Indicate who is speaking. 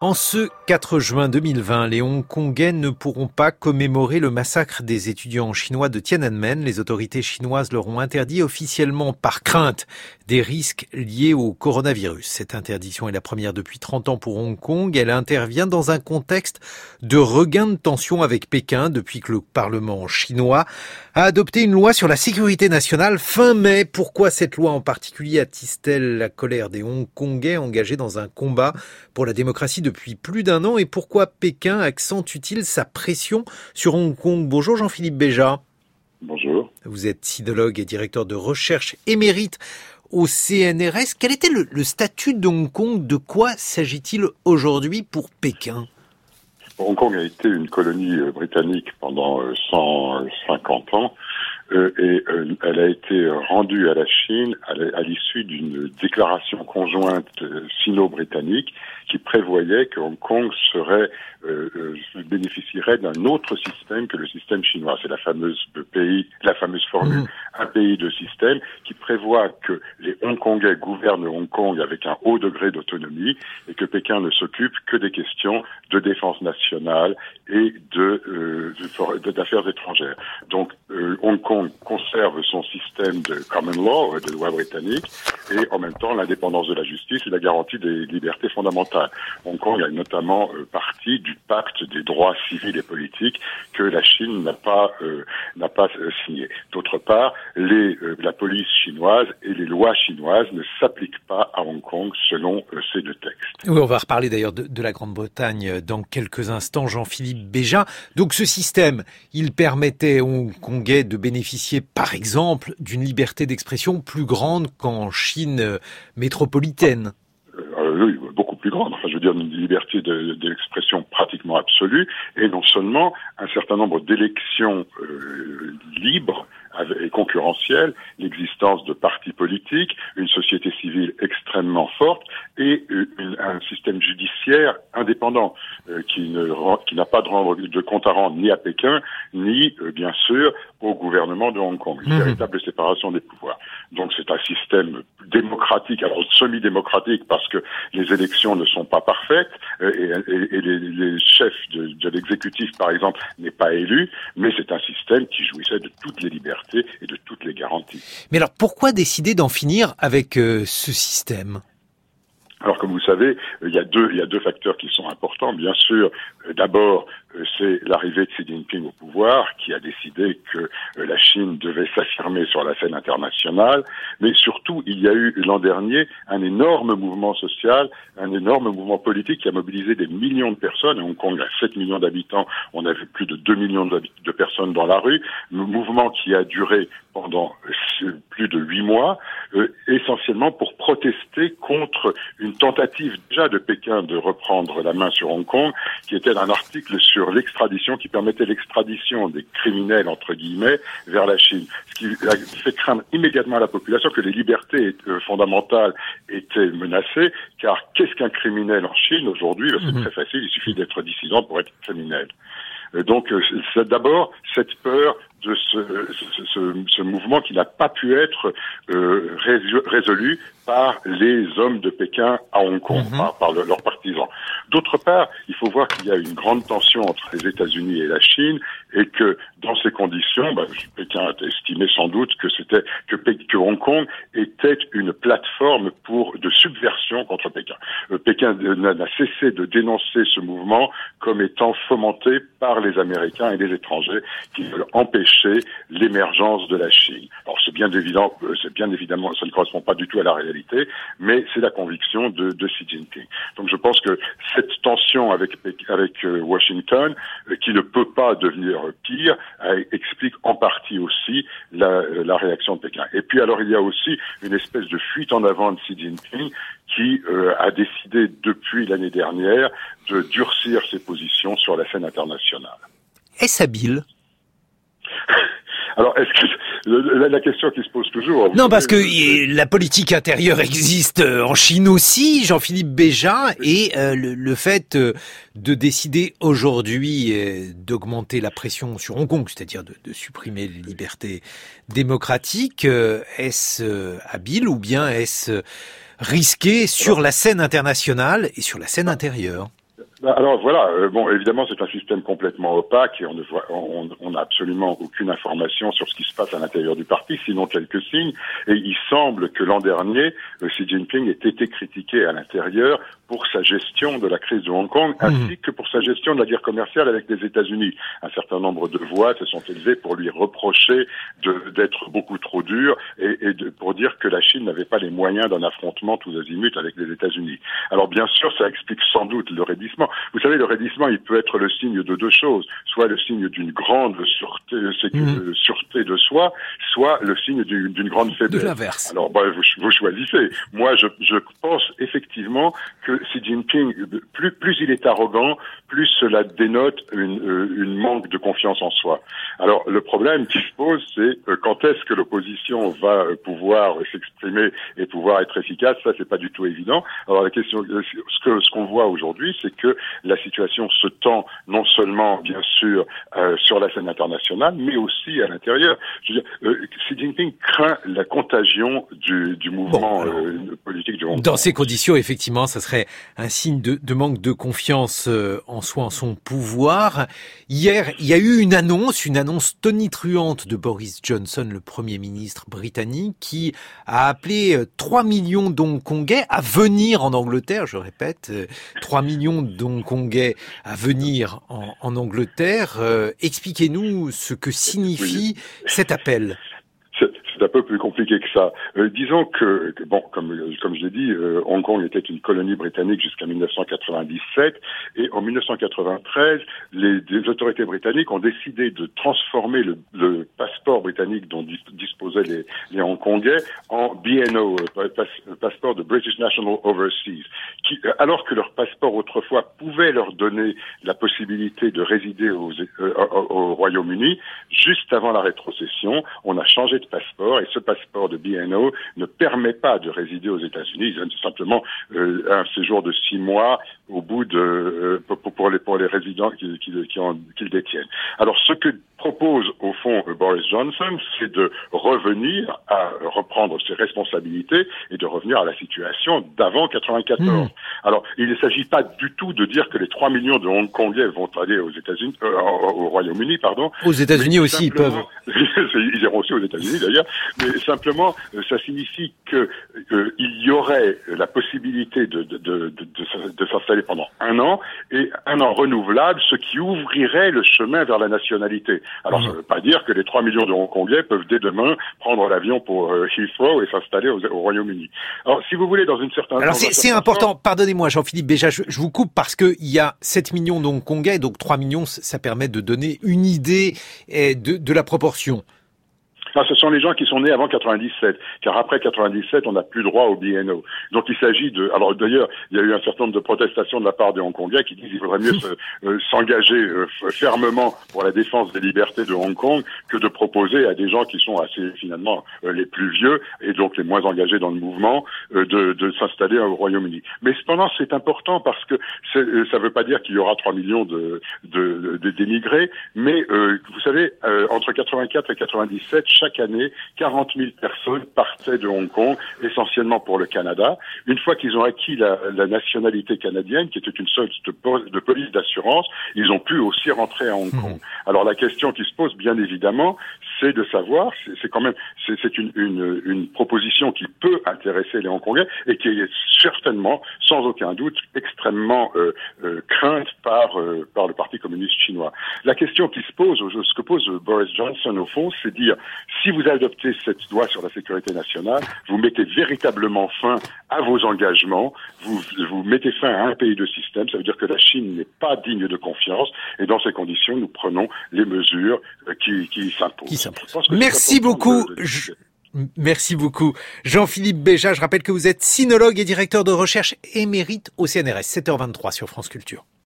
Speaker 1: En ce 4 juin 2020, les Hongkongais ne pourront pas commémorer le massacre des étudiants chinois de Tiananmen. Les autorités chinoises leur ont interdit officiellement par crainte des risques liés au coronavirus. Cette interdiction est la première depuis 30 ans pour Hong Kong. Elle intervient dans un contexte de regain de tension avec Pékin depuis que le Parlement chinois a adopté une loi sur la sécurité nationale fin mai. Pourquoi cette loi en particulier attise-t-elle la colère des Hongkongais engagés dans un combat pour la démocratie depuis plus d'un an, et pourquoi Pékin accentue-t-il sa pression sur Hong Kong? Bonjour Jean-Philippe Béja.
Speaker 2: Bonjour.
Speaker 1: Vous êtes sinologue et directeur de recherche émérite au CNRS. Quel était le statut de Hong Kong? De quoi s'agit-il aujourd'hui pour Pékin?
Speaker 2: Hong Kong a été une colonie britannique pendant 150 ans. Elle a été rendue à la Chine à l'issue d'une déclaration conjointe sino-britannique qui prévoyait que Hong Kong bénéficierait d'un autre système que le système chinois. C'est la fameuse formule un pays deux systèmes, qui prévoit que les Hongkongais gouvernent Hong Kong avec un haut degré d'autonomie et que Pékin ne s'occupe que des questions de défense nationale et d'affaires étrangères. Donc Hong Kong conserve son système de common law, de loi britannique, et en même temps l'indépendance de la justice et la garantie des libertés fondamentales. Hong Kong a notamment partie du pacte des droits civils et politiques que la Chine n'a pas signé. D'autre part, la police chinoise et les lois chinoises ne s'appliquent pas à Hong Kong selon ces deux textes.
Speaker 1: Oui, on va reparler d'ailleurs de la Grande-Bretagne dans quelques instants, Jean-Philippe Béja. Donc ce système, il permettait aux Hongkongais de bénéficier, par exemple, d'une liberté d'expression plus grande qu'en Chine métropolitaine.
Speaker 2: Oui, beaucoup plus grande. Enfin, je veux dire, une liberté d'expression pratiquement absolue, et non seulement un certain nombre d'élections libres et concurrentielles, l'existence de partis politiques, une société civile extrêmement forte et un système judiciaire indépendant qui n'a pas de compte à rendre ni à Pékin ni bien sûr au gouvernement de Hong Kong. Une véritable séparation des pouvoirs. Donc c'est un système démocratique, alors semi-démocratique parce que les élections ne sont pas parfaites et les chefs de l'exécutif par exemple n'est pas élu, mais c'est un système qui jouissait de toutes les libertés et de toutes les garanties.
Speaker 1: Mais alors, pourquoi décider d'en finir avec ce système ?
Speaker 2: Alors, comme vous savez, il y a deux facteurs qui sont importants. Bien sûr, d'abord, c'est l'arrivée de Xi Jinping au pouvoir, qui a décidé que la Chine devait s'affirmer sur la scène internationale. Mais surtout, il y a eu l'an dernier un énorme mouvement social, un énorme mouvement politique qui a mobilisé des millions de personnes. À Hong Kong, il y a 7 millions d'habitants. On a vu plus de 2 millions de personnes dans la rue. Un mouvement qui a duré pendant plus de 8 mois, essentiellement pour protester contre une tentative déjà de Pékin de reprendre la main sur Hong Kong, qui était un article sur l'extradition, qui permettait l'extradition des criminels, entre guillemets, vers la Chine. Ce qui a fait craindre immédiatement à la population que les libertés fondamentales étaient menacées, car qu'est-ce qu'un criminel en Chine aujourd'hui? C'est très facile, il suffit d'être dissident pour être criminel. Donc, c'est d'abord cette peur de ce mouvement qui n'a pas pu être résolu par les hommes de Pékin à Hong Kong, par leurs partisans. D'autre part, il faut voir qu'il y a une grande tension entre les États-Unis et la Chine, et que dans ces conditions, Pékin a estimé sans doute que Hong Kong était une plateforme de subversion contre Pékin. Pékin n'a cessé de dénoncer ce mouvement comme étant fomenté par les Américains et les étrangers qui veulent empêcher l'émergence de la Chine. Alors c'est bien évidemment, ça ne correspond pas du tout à la réalité, mais c'est la conviction de Xi Jinping. Donc je pense que cette tension avec Washington, qui ne peut pas devenir pire, explique en partie aussi la réaction de Pékin. Et puis alors il y a aussi une espèce de fuite en avant de Xi Jinping qui a décidé depuis l'année dernière de durcir ses positions sur la scène internationale.
Speaker 1: Est-ce habile ?
Speaker 2: Alors, est-ce que la question qui se pose toujours...
Speaker 1: Non, parce que la politique intérieure existe en Chine aussi, Jean-Philippe Béja, et le fait de décider aujourd'hui d'augmenter la pression sur Hong Kong, c'est-à-dire de supprimer les libertés démocratiques, est-ce habile ou bien est-ce risqué sur la scène internationale et sur la scène intérieure ?
Speaker 2: Alors voilà, bon, évidemment, c'est un système complètement opaque et on n'a absolument aucune information sur ce qui se passe à l'intérieur du parti, sinon quelques signes. Et il semble que l'an dernier, Xi Jinping ait été critiqué à l'intérieur pour sa gestion de la crise de Hong Kong, ainsi que pour sa gestion de la guerre commerciale avec les États-Unis. Un certain nombre de voix se sont élevées pour lui reprocher d'être beaucoup trop dur pour dire que la Chine n'avait pas les moyens d'un affrontement tous azimuts avec les États-Unis. Alors bien sûr, ça explique sans doute le raidissement. Vous savez, le raidissement, il peut être le signe de deux choses. Soit le signe d'une grande sûreté de soi, soit le signe d'une grande faiblesse.
Speaker 1: De l'inverse.
Speaker 2: Alors, vous choisissez. Moi, je pense effectivement que Xi Jinping, plus il est arrogant, plus cela dénote une manque de confiance en soi. Alors, le problème qui se pose, c'est quand est-ce que l'opposition va pouvoir s'exprimer et pouvoir être efficace. Ça, c'est pas du tout évident. Alors, la question, ce qu'on voit aujourd'hui, c'est que la situation se tend non seulement, bien sûr, sur la scène internationale, mais aussi à l'intérieur. Je veux dire, Xi Jinping craint la contagion du mouvement politique du Hong Kong.
Speaker 1: Dans ces conditions, effectivement, ça serait un signe de manque de confiance en soi, en son pouvoir. Hier, il y a eu une annonce tonitruante de Boris Johnson, le Premier ministre britannique, qui a appelé 3 millions d'Hongkongais à venir en Angleterre. Je répète, 3 millions d'Hongkongais à venir en Angleterre. Expliquez-nous ce que signifie cet appel.
Speaker 2: C'est un peu plus compliqué que ça. Disons que bon, comme je l'ai dit, Hong Kong était une colonie britannique jusqu'à 1997, et en 1993, les autorités britanniques ont décidé de transformer le passeport britannique dont disposaient les Hongkongais en BNO, passeport de British National Overseas, alors que leur passeport autrefois pouvait leur donner la possibilité de résider au Royaume-Uni. Juste avant la rétrocession, on a changé de passeport, et ce passeport de BNO ne permet pas de résider aux États-Unis. Ils donnent simplement un séjour de 6 mois au bout pour les résidents qui le détiennent. Alors, ce que propose au fond Boris Johnson, c'est de revenir à reprendre ses responsabilités et de revenir à la situation d'avant 94. Alors, il ne s'agit pas du tout de dire que les 3 millions de Hongkongais vont aller aux États-Unis, au Royaume-Uni, pardon.
Speaker 1: Aux États-Unis aussi, ils peuvent.
Speaker 2: Ils iront aussi aux États-Unis d'ailleurs, mais simplement, ça signifie que il y aurait la possibilité de s'installer pendant 1 an, et 1 an renouvelable, ce qui ouvrirait le chemin vers la nationalité. Alors, ça ne veut pas dire que les 3 millions de Hongkongais peuvent dès demain prendre l'avion pour Heathrow et s'installer au Royaume-Uni. Alors, si vous voulez, dans une certaine...
Speaker 1: Alors, c'est important, pardonnez-moi Jean-Philippe Béjat, je vous coupe parce que il y a 7 millions de Hongkongais, donc 3 millions, ça permet de donner une idée de la proportion.
Speaker 2: Ah, ce sont les gens qui sont nés avant 97, car après 97, on n'a plus droit au BNO. Donc il s'agit de... Alors d'ailleurs, il y a eu un certain nombre de protestations de la part des Hongkongais qui disent qu'il vaudrait mieux s'engager fermement pour la défense des libertés de Hong Kong que de proposer à des gens qui sont assez finalement les plus vieux et donc les moins engagés dans le mouvement de s'installer au Royaume-Uni. Mais cependant, c'est important parce que ça ne veut pas dire qu'il y aura 3 millions d'émigrés, mais vous savez, entre 84 et 97, chaque année, 40 000 personnes partaient de Hong Kong, essentiellement pour le Canada. Une fois qu'ils ont acquis la nationalité canadienne, qui était une sorte de police d'assurance, ils ont pu aussi rentrer à Hong Kong. Alors la question qui se pose, bien évidemment, c'est de savoir, c'est une proposition qui peut intéresser les Hongkongais et qui est certainement, sans aucun doute, extrêmement crainte par le Parti communiste chinois. La question qui se pose, ce que pose Boris Johnson au fond, c'est dire, si vous adoptez cette loi sur la sécurité nationale, vous mettez véritablement fin à vos engagements, vous mettez fin à un pays de système, ça veut dire que la Chine n'est pas digne de confiance, et dans ces conditions, nous prenons les mesures qui s'imposent.
Speaker 1: Merci beaucoup. Merci beaucoup. Jean-Philippe Béjat, je rappelle que vous êtes sinologue et directeur de recherche émérite au CNRS, 7h23 sur France Culture.